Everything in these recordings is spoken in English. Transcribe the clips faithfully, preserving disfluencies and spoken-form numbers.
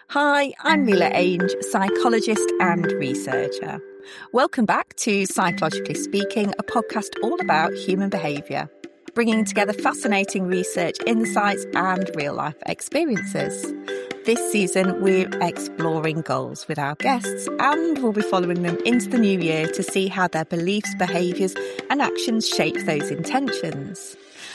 Hi, I'm Mila Ainge, psychologist and researcher. Welcome back to Psychologically Speaking, a podcast all about human behaviour, bringing together fascinating research, insights and real-life experiences. This season, we're exploring goals with our guests, and we'll be following them into the new year to see how their beliefs, behaviours and actions shape those intentions.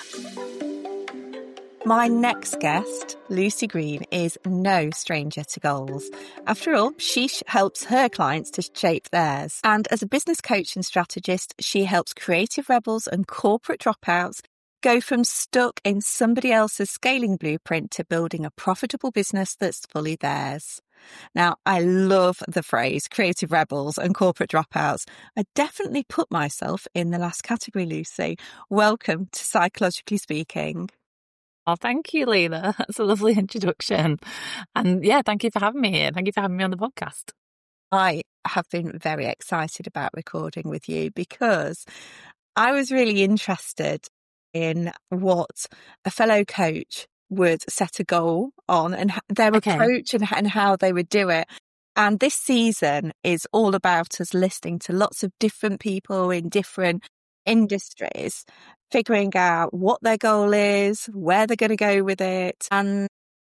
My next guest, Lucy Green, is no stranger to goals. After all, she helps her clients to shape theirs. And as a business coach and strategist, she helps creative rebels and corporate dropouts go from stuck in somebody else's scaling blueprint to building a profitable business that's fully theirs. Now, I love the phrase creative rebels and corporate dropouts. I definitely put myself in the last category, Lucy. Welcome to Psychologically Speaking. Oh, thank you, Leila. That's a lovely introduction. And yeah, thank you for having me here. Thank you for having me on the podcast. I have been very excited about recording with you because I was really interested in what a fellow coach would set a goal on and their okay. approach and, and how they would do it. And this season is all about us listening to lots of different people in different industries, figuring out what their goal is, where they're going to go with it. And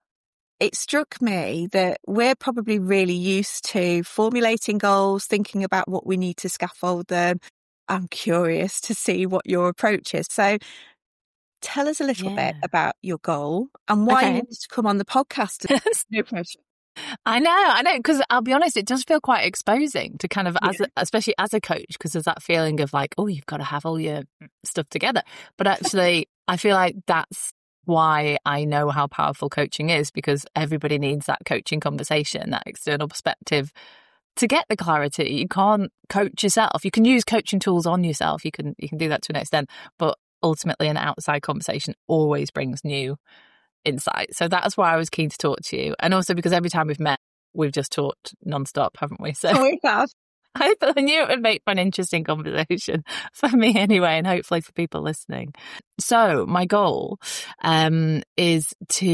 it struck me that we're probably really used to formulating goals, thinking about what we need to scaffold them. I'm curious to see what your approach is. So tell us a little yeah. bit about your goal and why okay. you wanted to come on the podcast. No pressure. I know, I know, because I'll be honest, it does feel quite exposing to kind of, as yeah. a, especially as a coach, because there's that feeling of like, oh, you've got to have all your stuff together. But actually, I feel like that's why I know how powerful coaching is, because everybody needs that coaching conversation, that external perspective to get the clarity. You can't coach yourself. You can use coaching tools on yourself. You can, you can do that to an extent, but ultimately an outside conversation always brings new insight. So that's why I was keen to talk to you. And also because every time we've met, we've just talked nonstop, haven't we? So oh, we have. I thought I knew it would make for an interesting conversation for me anyway, and hopefully for people listening. So my goal um, is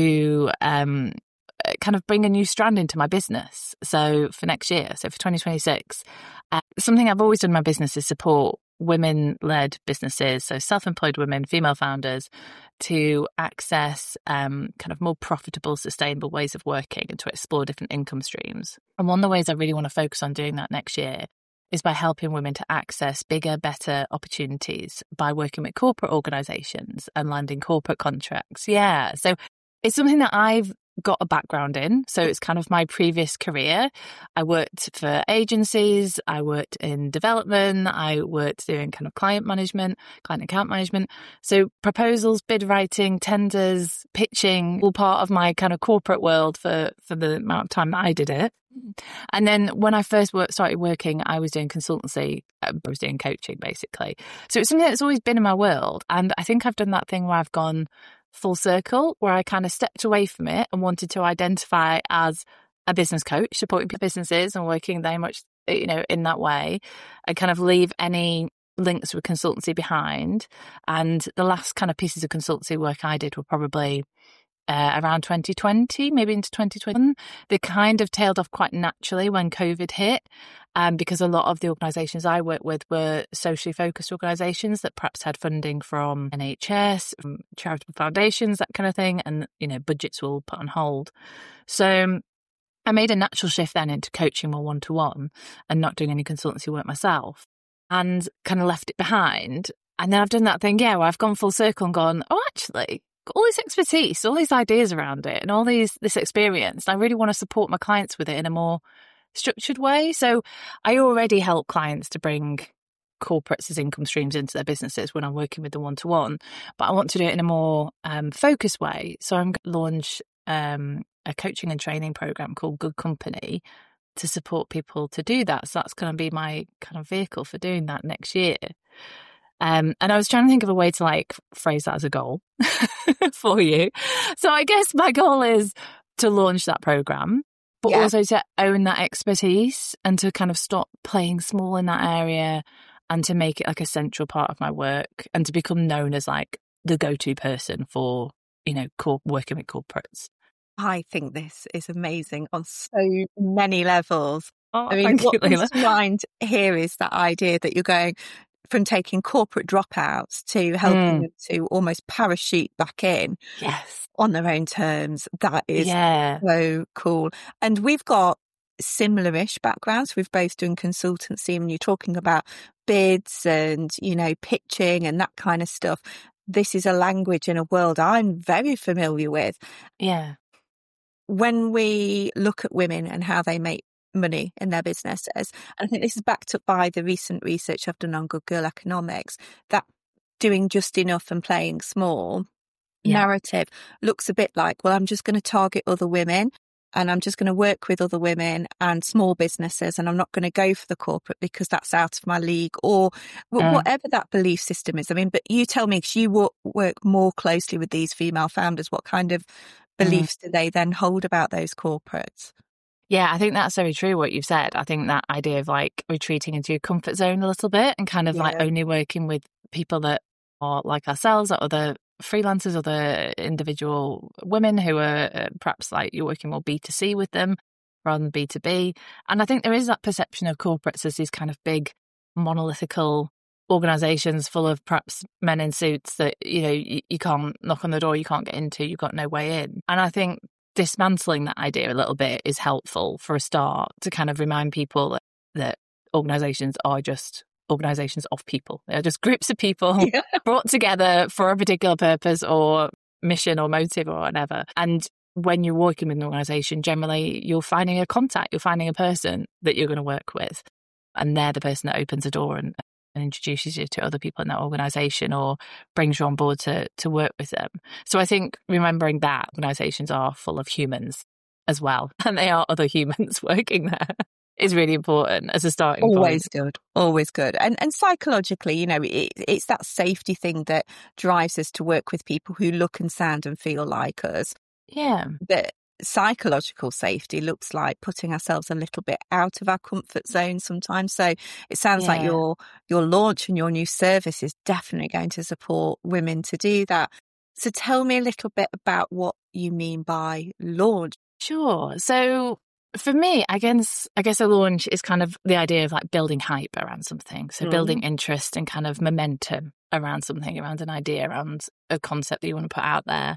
to um, kind of bring a new strand into my business. So for next year, so for twenty twenty-six, uh, something I've always done in my business is support women-led businesses, so self-employed women, female founders, to access um, kind of more profitable, sustainable ways of working and to explore different income streams. And one of the ways I really want to focus on doing that next year is by helping women to access bigger, better opportunities by working with corporate organisations and landing corporate contracts. Yeah, so it's something that I've got a background in. So it's kind of my previous career. I worked for agencies, I worked in development, I worked doing kind of client management, client account management. So proposals, bid writing, tenders, pitching, all part of my kind of corporate world for, for the amount of time that I did it. And then when I first work, started working, I was doing consultancy, I was doing coaching basically. So it's something that's always been in my world. And I think I've done that thing where I've gone full circle, where I kind of stepped away from it and wanted to identify as a business coach, supporting businesses and working very much, you know, in that way, and kind of leave any links with consultancy behind. And the last kind of pieces of consultancy work I did were probably uh, around twenty twenty, maybe into twenty twenty-one. They kind of tailed off quite naturally when COVID hit, um, because a lot of the organisations I worked with were socially focused organisations that perhaps had funding from N H S, from charitable foundations, that kind of thing, and, you know, budgets were all put on hold. So I made a natural shift then into coaching more one-to-one and not doing any consultancy work myself, and kind of left it behind. And then I've done that thing, yeah, where I've gone full circle and gone, oh, actually, all this expertise, all these ideas around it and all these this experience, I really want to support my clients with it in a more structured way. So I already help clients to bring corporates as income streams into their businesses when I'm working with them one-to-one, but I want to do it in a more um, focused way. So I'm going to launch um, a coaching and training program called Good Company to support people to do that. So that's going to be my kind of vehicle for doing that next year. Um, and I was trying to think of a way to like phrase that as a goal for you. So I guess my goal is to launch that program, but yeah. also to own that expertise and to kind of stop playing small in that area and to make it like a central part of my work and to become known as like the go-to person for, you know, corp- working with corporates. I think this is amazing on so many levels. Oh, I mean, thank what you, comes Leila. to mind here is that idea that you're going from taking corporate dropouts to helping Mm. them to almost parachute back in Yes. on their own terms. That is Yeah. so cool. And we've got similar-ish backgrounds. We've both done consultancy, and you're talking about bids and, you know, pitching and that kind of stuff. This is a language and a world I'm very familiar with. Yeah. When we look at women and how they make money in their businesses, and I think this is backed up by the recent research I've done on Good Girl Economics, that doing just enough and playing small yeah. narrative looks a bit like, well, I'm just going to target other women and I'm just going to work with other women and small businesses, and I'm not going to go for the corporate because that's out of my league, or mm. whatever that belief system is. I mean, but you tell me, because you work, work more closely with these female founders, what kind of beliefs mm. do they then hold about those corporates? Yeah, I think that's very true what you've said. I think that idea of like retreating into your comfort zone a little bit and kind of yeah. like only working with people that are like ourselves, or other freelancers, other individual women who are uh, perhaps like you're working more B two C with them rather than B two B. And I think there is that perception of corporates as these kind of big monolithical organisations full of perhaps men in suits that, you know, you, you can't knock on the door, you can't get into, you've got no way in. And I think dismantling that idea a little bit is helpful for a start, to kind of remind people that, that organisations are just organisations of people. They're just groups of people yeah. brought together for a particular purpose or mission or motive or whatever. And when you're working with an organisation, generally you're finding a contact, you're finding a person that you're going to work with. And they're the person that opens a door and, and introduces you to other people in that organisation or brings you on board to to work with them. So I think remembering that organisations are full of humans as well, and they are other humans working there, is really important as a starting always point. Always good, always good. And and psychologically, you know, it, it's that safety thing that drives us to work with people who look and sound and feel like us. Yeah. But psychological safety looks like putting ourselves a little bit out of our comfort zone sometimes. So it sounds yeah. like your your launch and your new service is definitely going to support women to do that. So tell me a little bit about what you mean by launch. Sure. So for me, I guess I guess a launch is kind of the idea of like building hype around something. So mm. building interest and kind of momentum around something, around an idea, around a concept that you want to put out there,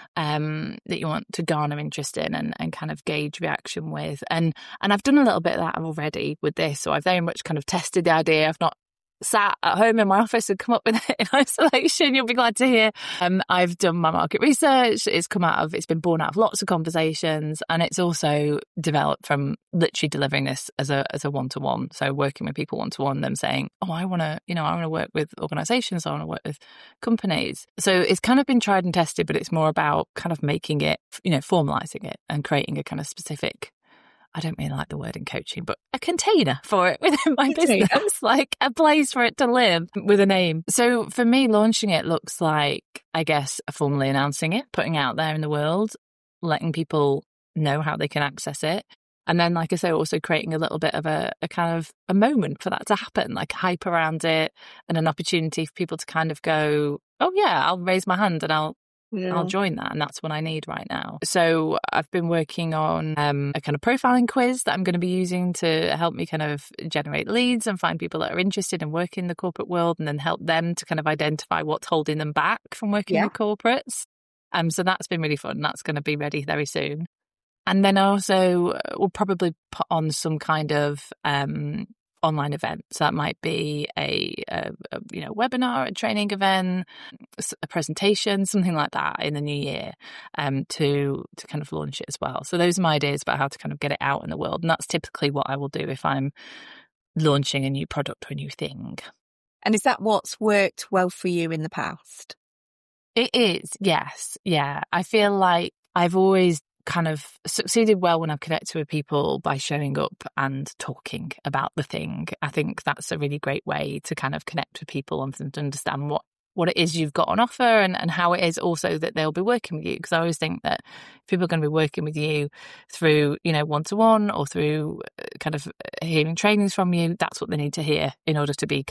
um, that you want to garner interest in and, and kind of gauge reaction with. And and I've done a little bit of that already with this. So I've very much kind of tested the idea. I've not sat at home in my office and come up with it in isolation. You'll be glad to hear. Um, I've done my market research. It's come out of, it's been born out of lots of conversations, and it's also developed from literally delivering this as a as a one to one. So working with people one to one, them saying, "Oh, I want to, you know, I want to work with organisations. I want to work with companies." So it's kind of been tried and tested, but it's more about kind of making it, you know, formalising it and creating a kind of specific, I don't really like the word in coaching, but a container for it within my container. business, like a place for it to live with a name. So for me, launching it looks like, I guess, formally announcing it, putting it out there in the world, letting people know how they can access it. And then, like I say, also creating a little bit of a, a kind of a moment for that to happen, like hype around it and an opportunity for people to kind of go, oh yeah, I'll raise my hand and I'll Yeah. I'll join that, and that's what I need right now. So I've been working on um, a kind of profiling quiz that I'm going to be using to help me kind of generate leads and find people that are interested in working in the corporate world, and then help them to kind of identify what's holding them back from working yeah. with corporates. Um, so that's been really fun. That's going to be ready very soon. And then also we'll probably put on some kind of um, online event. So that might be a, a, a you know webinar, a training event, a presentation, something like that in the new year, um, to to kind of launch it as well. So those are my ideas about how to kind of get it out in the world, and that's typically what I will do if I'm launching a new product or a new thing. And is that what's worked well for you in the past? It is, yes, yeah. I feel like I've always kind of succeeded well when I've connected with people by showing up and talking about the thing. I think that's a really great way to kind of connect with people and for them to understand what, what it is you've got on offer, and, and how it is also that they'll be working with you. Because I always think that if people are going to be working with you through, you know, one-to-one or through kind of hearing trainings from you, that's what they need to hear in order to be kind of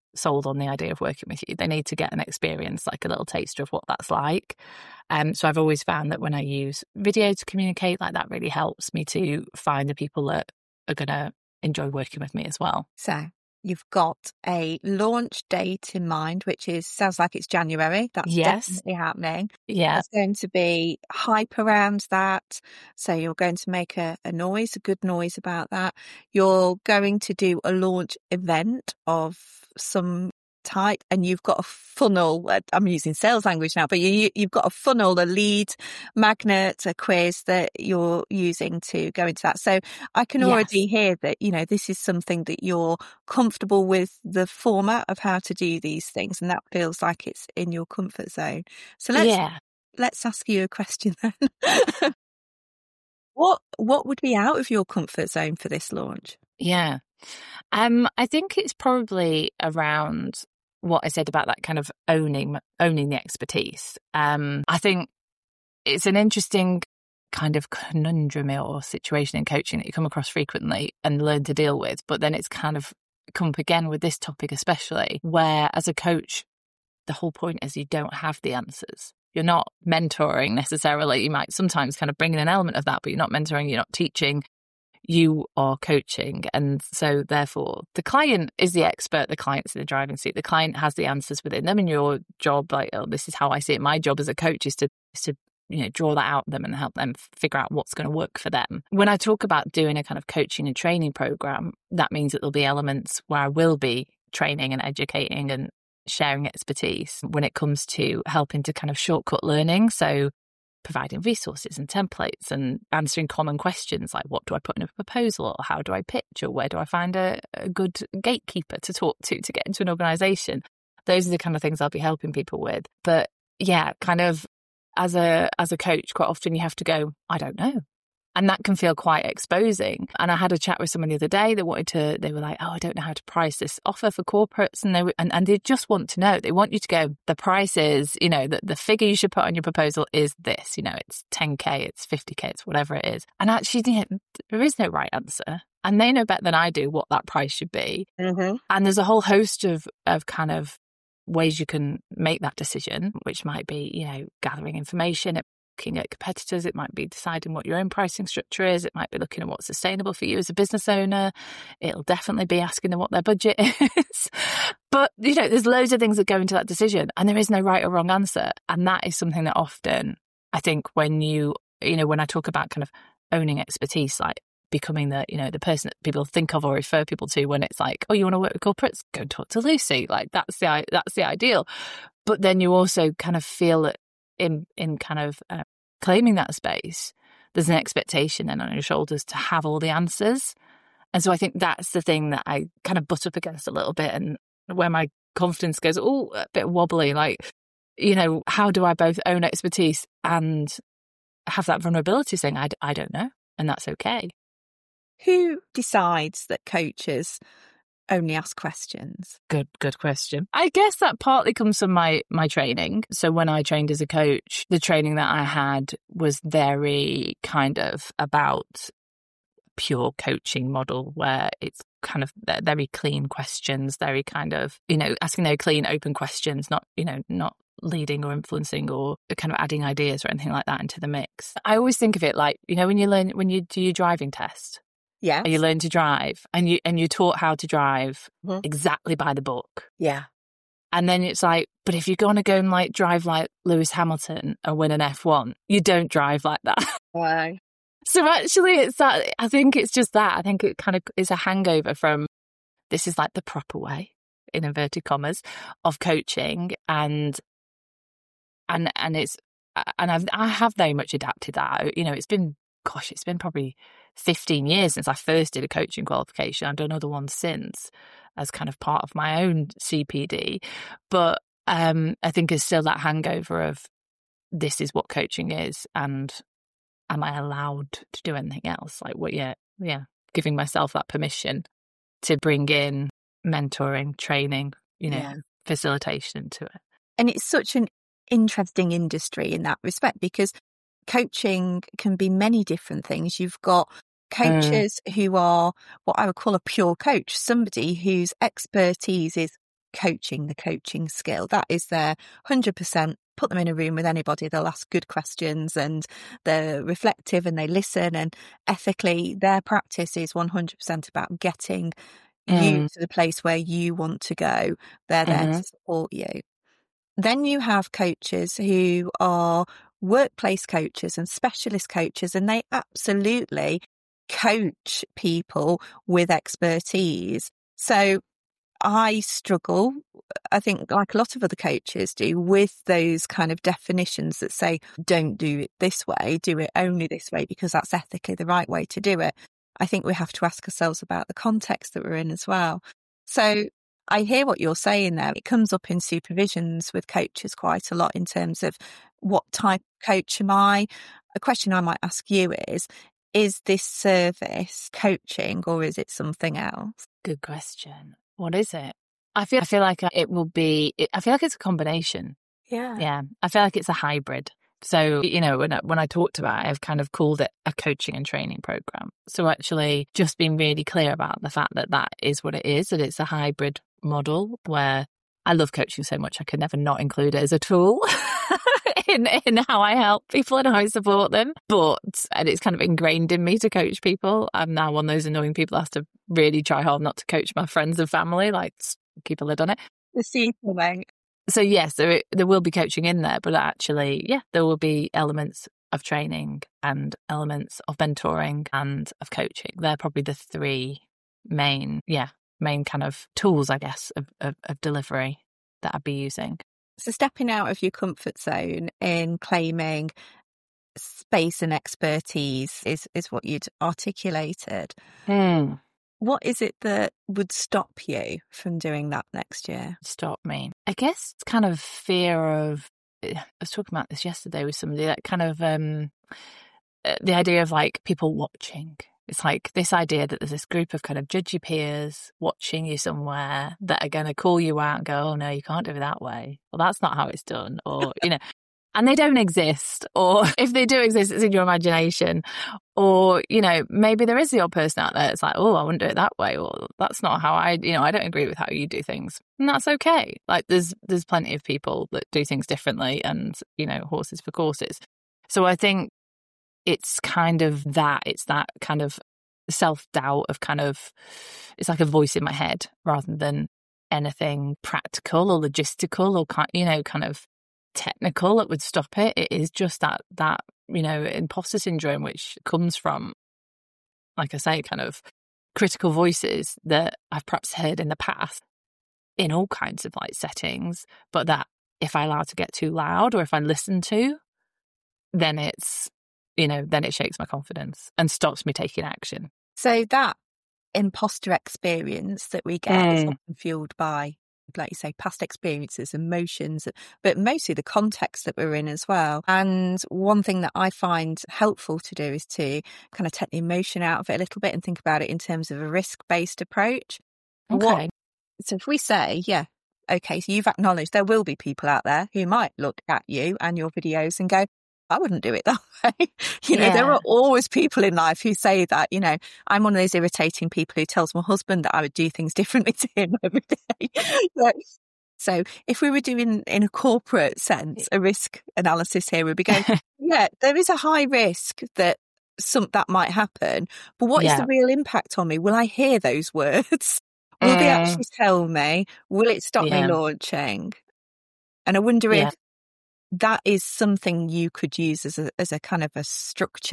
sold on the idea of working with you. They need to get an experience, like a little taster of what that's like. Um, so I've always found that when I use video to communicate, like that really helps me to find the people that are going to enjoy working with me as well. So you've got a launch date in mind, which is sounds like it's January. That's yes. definitely happening. Yeah. There's going to be hype around that. So you're going to make a, a noise, a good noise about that. You're going to do a launch event of some type, and you've got a funnel. I'm using sales language now, but you, you've got a funnel, a lead magnet, a quiz that you're using to go into that. So I can already yes. hear that, you know, this is something that you're comfortable with, the format of how to do these things, and that feels like it's in your comfort zone. So let's yeah. let's ask you a question then. what what would be out of your comfort zone for this launch? Yeah. Um, I think it's probably around what I said about that kind of owning owning the expertise. Um, I think it's an interesting kind of conundrum or situation in coaching that you come across frequently and learn to deal with. But then it's kind of come up again with this topic especially, where as a coach, the whole point is you don't have the answers. You're not mentoring necessarily. You might sometimes kind of bring in an element of that, but you're not mentoring, you're not teaching. You are coaching. And so therefore the client is the expert, the client's in the driving seat, the client has the answers within them, and your job, like, oh, this is how I see it, my job as a coach is to, is to you know, draw that out of them and help them figure out what's going to work for them. When I talk about doing a kind of coaching and training program, that means that there'll be elements where I will be training and educating and sharing expertise when it comes to helping to kind of shortcut learning. So providing resources and templates and answering common questions like, what do I put in a proposal, or how do I pitch, or where do I find a, a good gatekeeper to talk to to get into an organisation. Those are the kind of things I'll be helping people with. But yeah, kind of as a as a coach, quite often you have to go, I don't know. And that can feel quite exposing. And I had a chat with someone the other day that wanted to, they were like, oh, I don't know how to price this offer for corporates. And they were, and, and they just want to know, they want you to go, the price is, you know, the, the figure you should put on your proposal is this, you know, it's ten K, it's fifty K, it's whatever it is. And actually, you know, there is no right answer. And they know better than I do what that price should be. Mm-hmm. And there's a whole host of, of kind of ways you can make that decision, which might be, you know, gathering information, looking at competitors, it might be deciding what your own pricing structure is, it might be looking at what's sustainable for you as a business owner, it'll definitely be asking them what their budget is. But, you know, there's loads of things that go into that decision, and there is no right or wrong answer. And that is something that often, I think, when you, you know, when I talk about kind of owning expertise, like becoming the, you know, the person that people think of or refer people to when it's like, oh, you want to work with corporates? Go and talk to Lucy. Like that's the, that's the ideal. But then you also kind of feel that in, in kind of uh, claiming that space, there's an expectation then on your shoulders to have all the answers. And so I think that's the thing that I kind of butt up against a little bit, and where my confidence goes, oh, a bit wobbly, like, you know, how do I both own expertise and have that vulnerability saying, I, I don't know, and that's okay. Who decides that coaches only ask questions? Good, good question. I guess that partly comes from my, my training. So when I trained as a coach, the training that I had was very kind of about pure coaching model, where it's kind of very clean questions, very kind of, you know, asking very clean, open questions, not, you know, not leading or influencing or kind of adding ideas or anything like that into the mix. I always think of it like, you know, when you learn, when you do your driving test, yeah, and you learn to drive, and you and you're taught how to drive mm-hmm. exactly by the book. Yeah. And then it's like, but if you're going to go and like drive like Lewis Hamilton and win an F one, you don't drive like that. Why? So actually it's that, I think it's just that. I think it kind of is a hangover from, this is like the proper way, in inverted commas, of coaching. And, and, and it's, and I've, I have very much adapted that. You know, it's been, gosh, it's been probably fifteen years since I first did a coaching qualification. I've done other ones since as kind of part of my own C P D. But um, I think it's still that hangover of, this is what coaching is, and am I allowed to do anything else? Like, what? Yeah, yeah, giving myself that permission to bring in mentoring, training, you know, yeah. facilitation to it. And it's such an interesting industry in that respect, because coaching can be many different things. You've got coaches mm. who are what I would call a pure coach, somebody whose expertise is coaching, the coaching skill. That is their one hundred percent. Put them in a room with anybody, they'll ask good questions and they're reflective and they listen, and ethically their practice is one hundred percent about getting mm. you to the place where you want to go. They're there mm-hmm. to support you. Then you have coaches who are workplace coaches and specialist coaches, and they absolutely coach people with expertise. So I struggle, I think, like a lot of other coaches do, with those kind of definitions that say, don't do it this way, do it only this way, because that's ethically the right way to do it. I think we have to ask ourselves about the context that we're in as well. So I hear what you're saying there. It comes up in supervisions with coaches quite a lot in terms of what type of coach am I? A question I might ask you is, is this service coaching or is it something else? Good question. What is it? I feel I feel like it will be, I feel like it's a combination. Yeah. Yeah. I feel like it's a hybrid. So, you know, when I, when I talked about it, I've kind of called it a coaching and training program. So actually just being really clear about the fact that that is what it is, that it's a hybrid model where I love coaching so much I could never not include it as a tool in, in how I help people and how I support them. But, and it's kind of ingrained in me to coach people. I'm now one of those annoying people that has to really try hard not to coach my friends and family, like keep a lid on it. The sequel, then. So yes, there, there will be coaching in there, but actually, yeah, there will be elements of training and elements of mentoring and of coaching. They're probably the three main, yeah, main kind of tools, I guess, of, of, of delivery that I'd be using. So stepping out of your comfort zone in claiming space and expertise is, is what you'd articulated. Mm. What is it that would stop you from doing that next year? Stop me. I guess it's kind of fear of, I was talking about this yesterday with somebody, that kind of, um, the idea of like people watching. It's like this idea that there's this group of kind of judgy peers watching you somewhere that are going to call you out and go, oh no, you can't do it that way. Well, that's not how it's done. Or, you know, and they don't exist. Or if they do exist, it's in your imagination. Or, you know, maybe there is the odd person out there. It's like, oh, I wouldn't do it that way. Or that's not how I, you know, I don't agree with how you do things. And that's okay. Like there's, there's plenty of people that do things differently and, you know, horses for courses. So I think it's kind of that, it's that kind of self-doubt of kind of, it's like a voice in my head rather than anything practical or logistical or, kind, you know, kind of technical that would stop it. It is just that, that, you know, imposter syndrome, which comes from, like I say, kind of critical voices that I've perhaps heard in the past in all kinds of like settings, but that if I allow to get too loud or if I listen to, then it's, you know, then it shakes my confidence and stops me taking action. So that imposter experience that we get mm. is often fueled by, like you say, past experiences, emotions, but mostly the context that we're in as well. And one thing that I find helpful to do is to kind of take the emotion out of it a little bit and think about it in terms of a risk-based approach. Okay. What, so if we say, yeah, okay, so you've acknowledged there will be people out there who might look at you and your videos and go, I wouldn't do it that way. you know, yeah. There are always people in life who say that. You know, I'm one of those irritating people who tells my husband that I would do things differently to him every day. so, so if we were doing, in a corporate sense, a risk analysis here, we'd be going, yeah, there is a high risk that some that might happen, but what yeah. is the real impact on me? Will I hear those words? Will mm. they actually tell me? Will it stop yeah. me launching? And I wonder yeah. if that is something you could use as a as a kind of a structure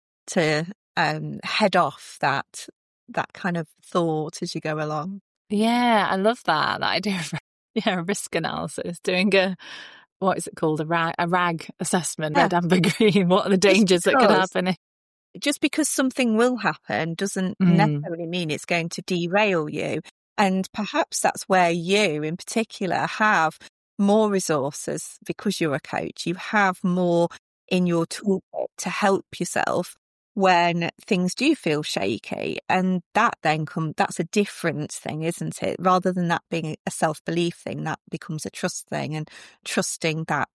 to um, head off that that kind of thought as you go along. Yeah, I love that. That idea of yeah, risk analysis, doing a what is it called? A rag a rag assessment, yeah. red, amber, green. What are the dangers that could happen? Just because something will happen doesn't mm. necessarily mean it's going to derail you. And perhaps that's where you in particular have more resources because you're a coach. You have more in your toolkit to help yourself when things do feel shaky. And that then come that's a different thing, isn't it? Rather than that being a self-belief thing, that becomes a trust thing, and trusting that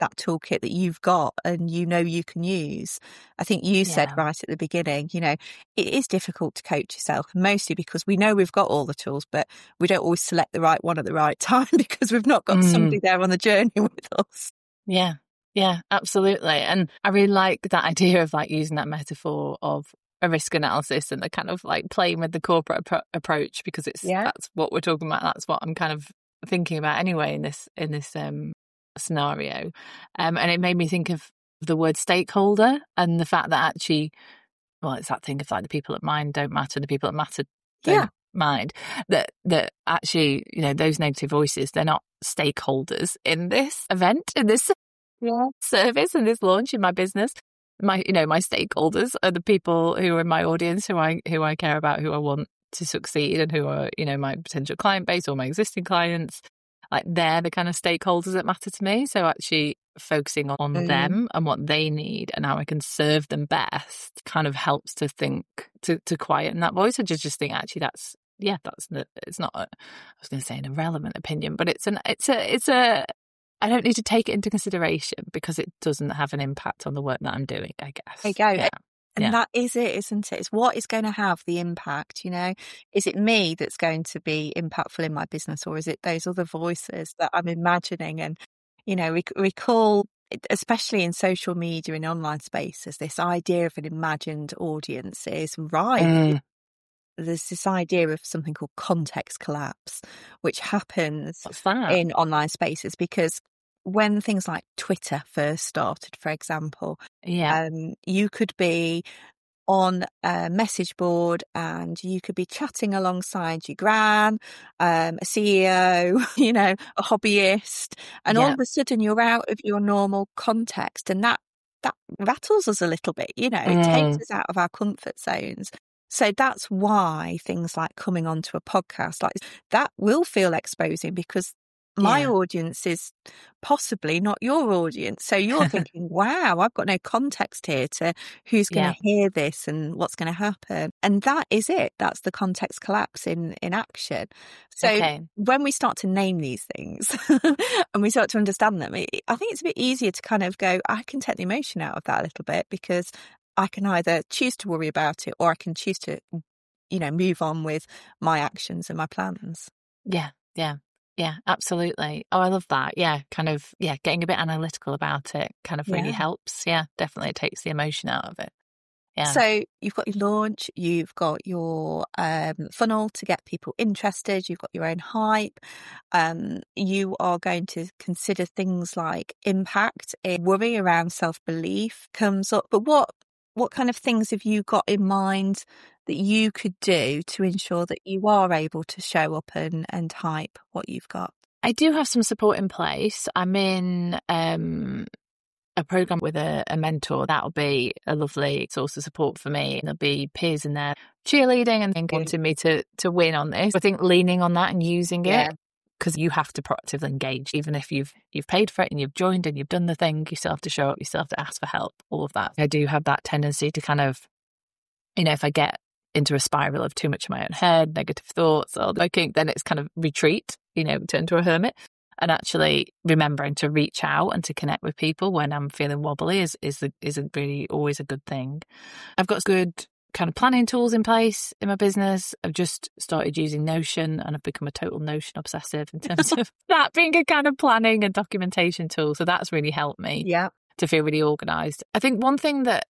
that toolkit that you've got and you know you can use. I think you said Yeah. right at the beginning, you know, it is difficult to coach yourself, mostly because we know we've got all the tools, but we don't always select the right one at the right time because we've not got Mm. somebody there on the journey with us. Yeah. Yeah, absolutely. And I really like that idea of like using that metaphor of a risk analysis and the kind of like playing with the corporate appro- approach, because it's Yeah. that's what we're talking about. That's what I'm kind of thinking about anyway in this in this um, scenario. Um, and it made me think of the word stakeholder and the fact that actually, well, it's that thing of like the people that mind don't matter, the people that matter don't Yeah. mind. That that actually, you know, those negative voices, they're not stakeholders in this event, in this Yeah. service, in this launch, in my business. My, you know, my stakeholders are the people who are in my audience, who I who I care about, who I want to succeed, and who are, you know, my potential client base or my existing clients. Like they're the kind of stakeholders that matter to me. So actually focusing on Mm. them and what they need and how I can serve them best kind of helps to think to to quieten that voice, and just just think actually that's yeah that's the, it's not a, I was going to say an irrelevant opinion, but it's an it's a it's a I don't need to take it into consideration because it doesn't have an impact on the work that I'm doing, I guess. There you go. Yeah. And Yeah. that is it, isn't it? It's what is going to have the impact, you know? Is it me that's going to be impactful in my business, or is it those other voices that I'm imagining? And, you know, we recall, especially in social media and online spaces, this idea of an imagined audience is rife. Mm. There's this idea of something called context collapse, which happens What's that? in online spaces because when things like Twitter first started, for example, Yeah. um, you could be on a message board and you could be chatting alongside your gran, um, a C E O, you know, a hobbyist, and all Yeah. of a sudden you're out of your normal context, and that that rattles us a little bit, you know, it takes Mm. us out of our comfort zones. So that's why things like coming onto a podcast like this, that will feel exposing, because my Yeah. audience is possibly not your audience. So you're thinking, wow, I've got no context here to who's going Yeah. to hear this and what's going to happen. And that is it. That's the context collapse in, in action. So Okay. when we start to name these things and we start to understand them, it, I think it's a bit easier to kind of go, I can take the emotion out of that a little bit, because I can either choose to worry about it or I can choose to, you know, move on with my actions and my plans. Yeah. Yeah. Yeah, absolutely. Oh, I love that. Yeah, kind of, yeah, getting a bit analytical about it kind of really Yeah. helps. Yeah, definitely it takes the emotion out of it. Yeah. So you've got your launch, you've got your um, funnel to get people interested, you've got your own hype. Um, you are going to consider things like impact. A worry around self-belief comes up. But what what kind of things have you got in mind that you could do to ensure that you are able to show up and, and hype what you've got? I do have some support in place. I'm in um, a program with a, a mentor. That'll be a lovely source of support for me. There'll be peers in there cheerleading and Good. wanting me to to win on this. I think leaning on that and using Yeah. it, because you have to proactively engage. Even if you've you've paid for it and you've joined and you've done the thing, you still have to show up. You still have to ask for help. All of that. I do have that tendency to kind of, you know, if I get into a spiral of too much in my own head, negative thoughts, or looking, then it's kind of retreat, you know, turn to a hermit. And actually remembering to reach out and to connect with people when I'm feeling wobbly is is a, is a really always a good thing. I've got good kind of planning tools in place in my business. I've just started using Notion and I've become a total Notion obsessive in terms of that being a kind of planning and documentation tool. So that's really helped me Yeah. to feel really organised. I think one thing that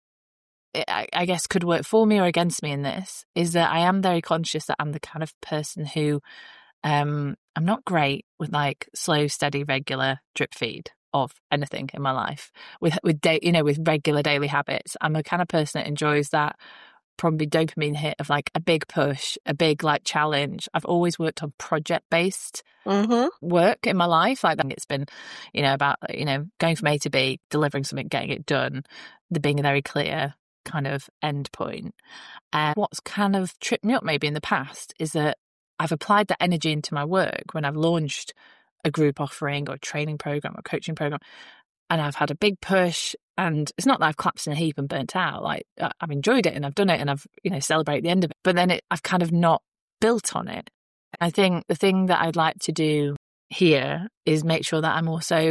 I, I guess could work for me or against me in this is that I am very conscious that I'm the kind of person who um, I'm not great with like slow, steady, regular drip feed of anything in my life with with day, you know, with regular daily habits. I'm a kind of person that enjoys that probably dopamine hit of like a big push, a big like challenge. I've always worked on project based Mm-hmm. work in my life. Like it's been, you know, about, you know, going from A to B, delivering something, getting it done, there being a very clear kind of end point. And what's kind of tripped me up maybe in the past is that I've applied that energy into my work when I've launched a group offering or a training program or coaching program, and I've had a big push. And it's not that I've collapsed in a heap and burnt out. Like I've enjoyed it and I've done it and I've, you know, celebrated the end of it. But then it, I've kind of not built on it. I think the thing that I'd like to do here is make sure that I'm also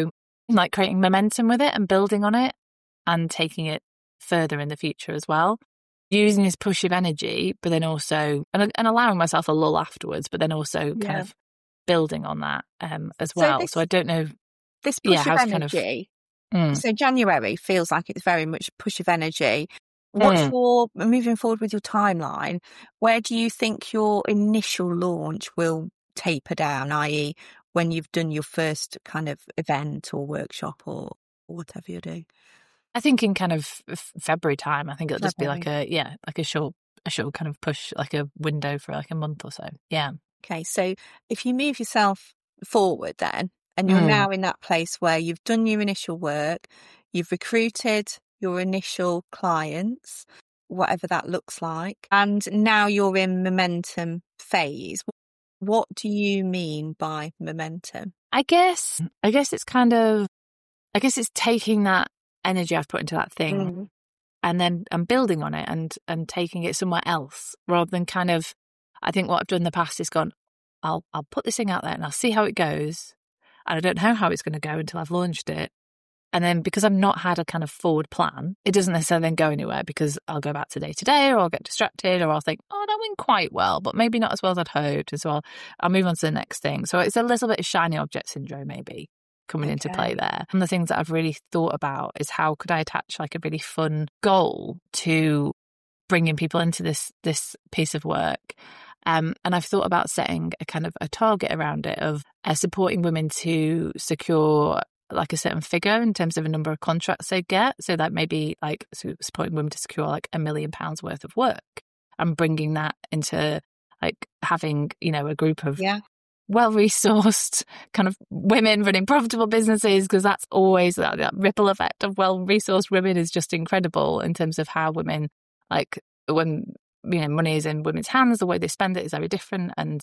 like creating momentum with it and building on it and taking it further in the future as well. Using this push of energy, but then also, and, and allowing myself a lull afterwards, but then also yeah. kind of building on that um, as well. So, this, so I don't know. This push yeah, of energy. Kind of, mm. So January feels like it's very much a push of energy. What's mm. your, moving forward with your timeline, where do you think your initial launch will taper down, that is when you've done your first kind of event or workshop or, or whatever you're doing? I think in kind of February time, I think it'll just February. be like a, yeah, like a short, a short kind of push, like a window for like a month or so. Yeah. Okay. So if you move yourself forward then, and you're mm. now in that place where you've done your initial work, you've recruited your initial clients, whatever that looks like, and now you're in momentum phase. What do you mean by momentum? I guess, I guess it's kind of, I guess it's taking that energy I've put into that thing mm. and then I'm building on it and, and taking it somewhere else rather than kind of, I think what I've done in the past is gone, I'll, I'll put this thing out there and I'll see how it goes. And I don't know how it's going to go until I've launched it. And then because I've not had a kind of forward plan, it doesn't necessarily then go anywhere because I'll go back to day to day or I'll get distracted or I'll think, oh, that went quite well, but maybe not as well as I'd hoped. And so I'll, I'll move on to the next thing. So it's a little bit of shiny object syndrome maybe coming okay. into play there. And the things that I've really thought about is how could I attach like a really fun goal to bringing people into this, this piece of work. Um, and I've thought about setting a kind of a target around it of uh, supporting women to secure like a certain figure in terms of a number of contracts they get. So that maybe like so supporting women to secure like a million pounds worth of work and bringing that into like having, you know, a group of yeah. well-resourced kind of women running profitable businesses, because that's always that, that ripple effect of well-resourced women is just incredible in terms of how women, like when, you know, money is in women's hands, the way they spend it is very different. And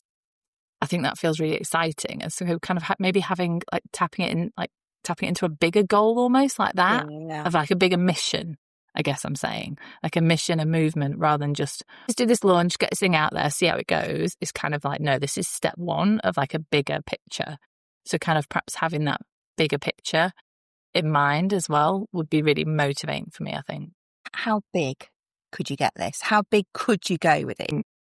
I think that feels really exciting. And so kind of ha- maybe having like tapping it in, like tapping it into a bigger goal almost like that yeah, yeah. of like a bigger mission, I guess I'm saying, like a mission, a movement, rather than just, just do this launch, get this thing out there, see how it goes. It's kind of like, no, this is step one of like a bigger picture. So kind of perhaps having that bigger picture in mind as well would be really motivating for me, I think. How big could you get this? How big could you go with it?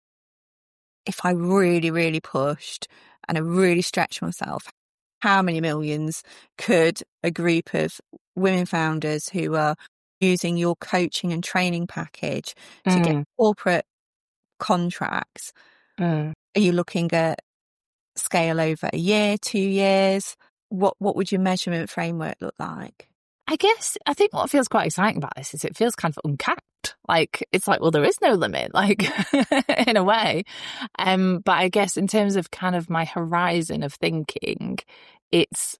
If I really, really pushed and I really stretched myself, how many millions could a group of women founders who are using your coaching and training package to mm. get corporate contracts, mm. are you looking at scale over a year, two years? What what would your measurement framework look like? I guess, I think what feels quite exciting about this is it feels kind of uncapped. Like, it's like, well, there is no limit, like, in a way. Um, but I guess in terms of kind of my horizon of thinking, it's,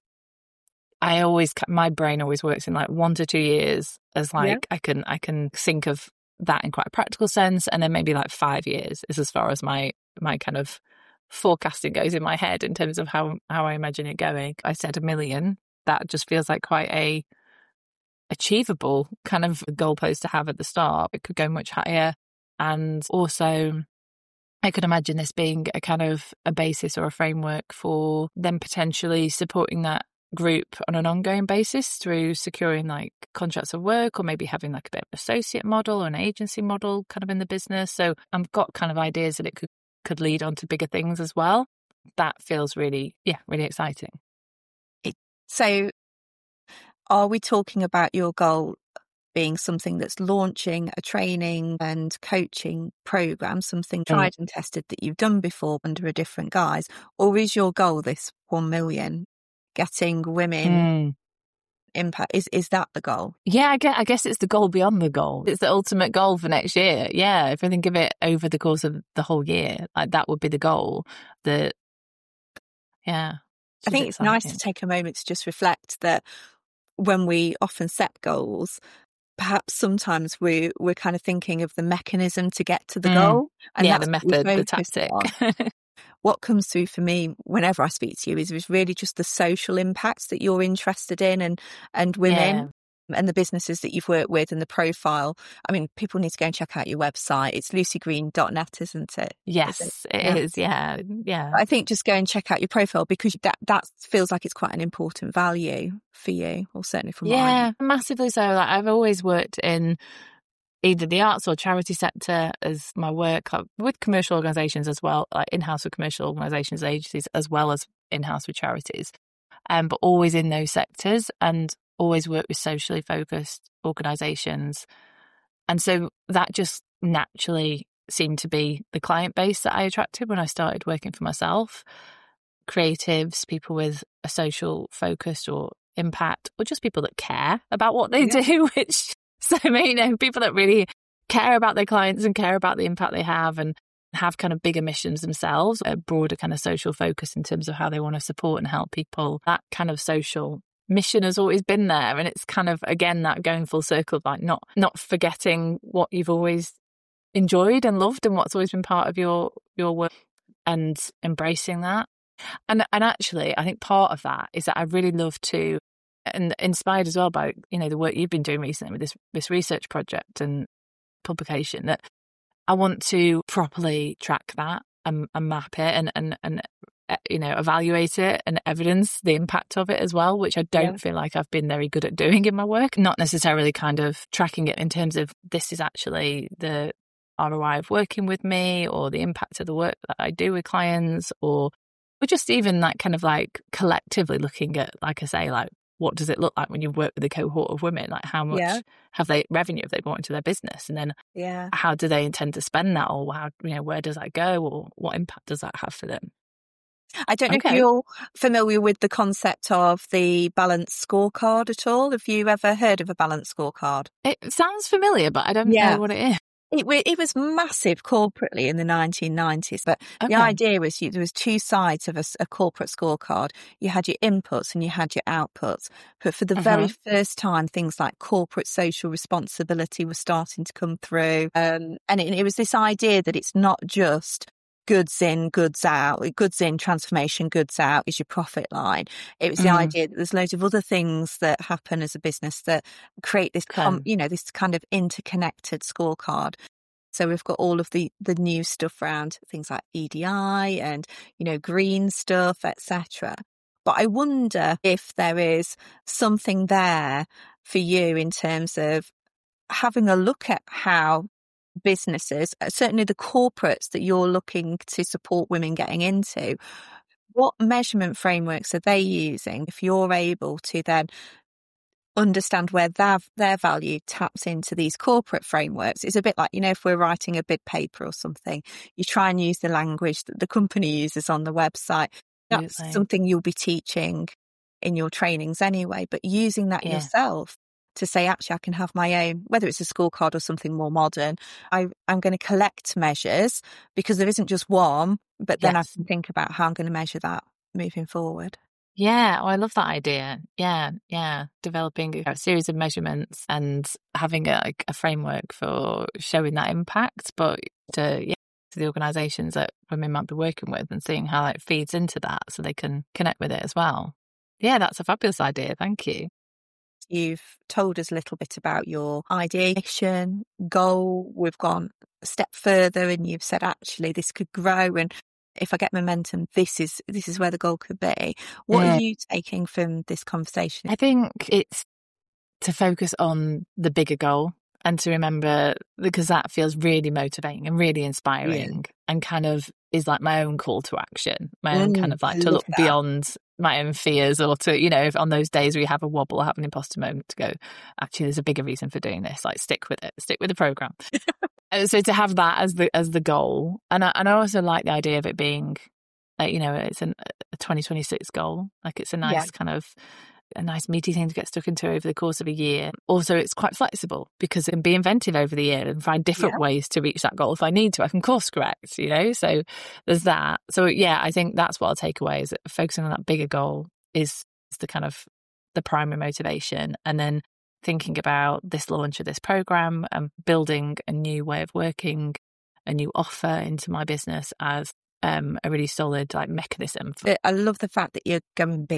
I always, my brain always works in like one to two years as like, yeah. I can, I can think of that in quite a practical sense. And then maybe like five years is as far as my, my kind of forecasting goes in my head in terms of how, how I imagine it going. I said a million. That just feels like quite a achievable kind of goalpost to have at the start. It could go much higher. And also, I could imagine this being a kind of a basis or a framework for them potentially supporting that group on an ongoing basis through securing like contracts of work, or maybe having like a bit of an associate model or an agency model kind of in the business. So I've got kind of ideas that it could, could lead on to bigger things as well. That feels really, yeah, really exciting. So are we talking about your goal being something that's launching a training and coaching program, something tried mm. and tested that you've done before under a different guise? Or is your goal this one million, getting women mm. impact? Is is that the goal? Yeah, I guess, I guess it's the goal beyond the goal. It's the ultimate goal for next year. Yeah, if I think of it over the course of the whole year, like that would be the goal. The, yeah. I think it's nice to take a moment to just reflect that when we often set goals, perhaps sometimes we, we're kind of thinking of the mechanism to get to the mm. goal. And yeah, the method, the tactic. What comes through for me whenever I speak to you is, is really just the social impacts that you're interested in, and, and women. Yeah. and the businesses that you've worked with and the profile. I mean, people need to go and check out your website. It's lucy green dot net, isn't it? Yes, is it, it yeah. is. Yeah. Yeah. I think just go and check out your profile, because that, that feels like it's quite an important value for you, or certainly for mine. Yeah, massively so. Like, I've always worked in either the arts or charity sector as my work, like, with commercial organisations as well, like in-house with commercial organisations, agencies, as well as in-house with charities. Um, but always in those sectors, and always work with socially focused organisations. And so that just naturally seemed to be the client base that I attracted when I started working for myself. Creatives, people with a social focus or impact, or just people that care about what they yeah. do, which, so you know, people that really care about their clients and care about the impact they have, and have kind of bigger missions themselves, a broader kind of social focus in terms of how they want to support and help people. That kind of social mission has always been there, and it's kind of, again, that going full circle, like not not forgetting what you've always enjoyed and loved and what's always been part of your your work, and embracing that. And and actually, I think part of that is that I really love to, and inspired as well by, you know, the work you've been doing recently with this this research project and publication, that I want to properly track that and, and map it and and and you know, evaluate it and evidence the impact of it as well, which I don't yeah. feel like I've been very good at doing in my work. Not necessarily kind of tracking it in terms of this is actually the R O I of working with me, or the impact of the work that I do with clients, or or just even like kind of like collectively looking at, like I say, like, what does it look like when you work with a cohort of women? Like, how much yeah. have they revenue have they brought into their business, and then yeah. how do they intend to spend that, or how, you know, where does that go, or what impact does that have for them? I don't know okay. if you're familiar with the concept of the balanced scorecard at all. Have you ever heard of a balanced scorecard? It sounds familiar, but I don't yeah. know what it is. It, it was massive corporately in the nineteen nineties, but okay. the idea was you, there was two sides of a, a corporate scorecard. You had your inputs and you had your outputs. But for the uh-huh. very first time, things like corporate social responsibility were starting to come through. Um, and it, it was this idea that it's not just goods in, goods out, goods in, transformation, goods out is your profit line. It was the mm. idea that there's loads of other things that happen as a business that create this, com, you know, this kind of interconnected scorecard. So we've got all of the, the new stuff around things like E D I and, you know, green stuff, et cetera. But I wonder if there is something there for you in terms of having a look at how businesses, certainly the corporates that you're looking to support women getting into, what measurement frameworks are they using? If you're able to then understand where their, their value taps into these corporate frameworks, it's a bit like, you know, if we're writing a bid paper or something, you try and use the language that the company uses on the website. That's Absolutely. Something you'll be teaching in your trainings anyway, but using that yeah. yourself to say, actually, I can have my own, whether it's a scorecard or something more modern, I, I'm going to collect measures, because there isn't just one, but then yes. I can think about how I'm going to measure that moving forward. Yeah, oh, I love that idea. Yeah, yeah. Developing a series of measurements and having a, like, a framework for showing that impact, but to, yeah, to the organisations that women might be working with, and seeing how that feeds into that so they can connect with it as well. Yeah, that's a fabulous idea. Thank you. You've told us a little bit about your ideation, goal. We've gone a step further and you've said, actually, this could grow. And if I get momentum, this is this is where the goal could be. What yeah. are you taking from this conversation? I think it's to focus on the bigger goal and to remember, because that feels really motivating and really inspiring, yeah. and kind of is like my own call to action, my mm, own kind of like I to look that. Beyond my own fears, or to, you know, if on those days where you have a wobble or have an imposter moment, to go, actually, there's a bigger reason for doing this. Like, stick with it, stick with the program. So to have that as the as the goal, and I, and I also like the idea of it being, like, you know, it's an, a twenty twenty-six goal. Like, it's a nice yeah. kind of a nice meaty thing to get stuck into over the course of a year. Also, it's quite flexible because it can be inventive over the year and find different yeah. ways to reach that goal if I need to. I can course correct, you know, so there's that. So yeah, I think that's what I'll take away, is that focusing on that bigger goal is, is the kind of the primary motivation. And then thinking about this launch of this program and building a new way of working, a new offer into my business as um, a really solid like mechanism. For- I love the fact that you're going bigger.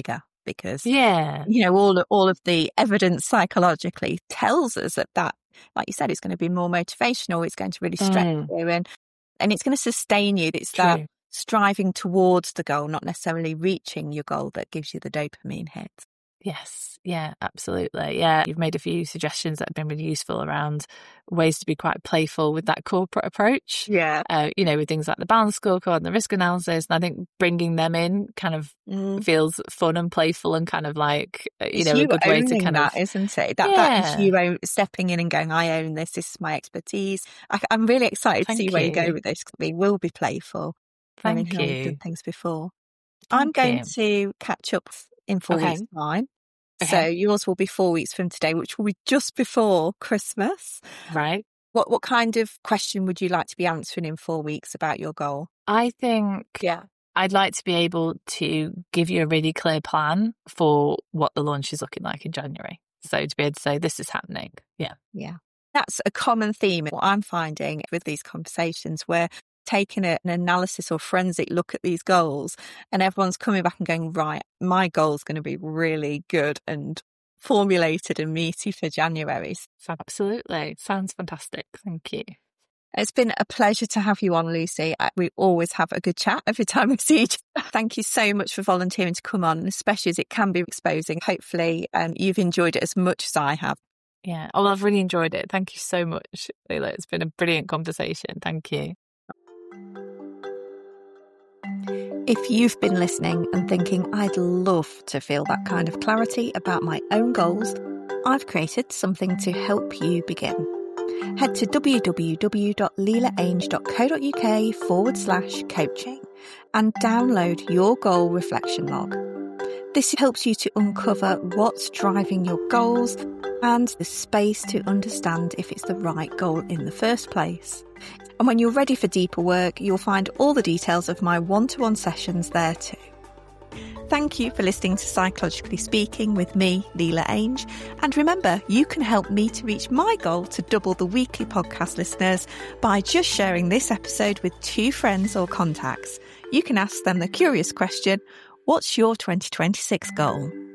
because, yeah, you know, all, all of the evidence psychologically tells us that that, like you said, it's going to be more motivational. It's going to really stretch Mm. you and, and it's going to sustain you. It's True. that striving towards the goal, not necessarily reaching your goal, that gives you the dopamine hit. Yes. Yeah, absolutely. Yeah. You've made a few suggestions that have been really useful around ways to be quite playful with that corporate approach. Yeah. Uh, you know, with things like the balance scorecard and the risk analysis. And I think bringing them in kind of Mm. feels fun and playful and kind of like, you It's know, you a good way to owning kind that, of, isn't it? That, yeah. that is you own, stepping in and going, I own this. This is my expertise. I, I'm really excited Thank to see where you go you. with this. We will be playful. Thank Knowing how you've you. done things before. Thank I'm going you. to catch up in four Okay. weeks' time. Okay. So yours will be four weeks from today, which will be just before Christmas. Right. What what kind of question would you like to be answering in four weeks about your goal? I think Yeah. I'd like to be able to give you a really clear plan for what the launch is looking like in January. So to be able to say, this is happening. Yeah. Yeah. That's a common theme. What I'm finding with these conversations, where taking a, an analysis or forensic look at these goals and everyone's coming back and going, right, my goal's going to be really good and formulated and meaty for January. Absolutely. Sounds fantastic. Thank you. It's been a pleasure to have you on, Lucy. We always have a good chat every time we see each other. Thank you so much for volunteering to come on, especially as it can be exposing. Hopefully um, you've enjoyed it as much as I have. Yeah. Oh, I've really enjoyed it. Thank you so much, Leila. It's been a brilliant conversation. Thank you. If you've been listening and thinking, I'd love to feel that kind of clarity about my own goals, I've created something to help you begin. Head to www.leilaange.co.uk forward slash coaching and download your goal reflection log. This helps you to uncover what's driving your goals and the space to understand if it's the right goal in the first place. And when you're ready for deeper work, you'll find all the details of my one-to-one sessions there too. Thank you for listening to Psychologically Speaking with me, Leila Ainge. And remember, you can help me to reach my goal to double the weekly podcast listeners by just sharing this episode with two friends or contacts. You can ask them the curious question, what's your twenty twenty-six goal?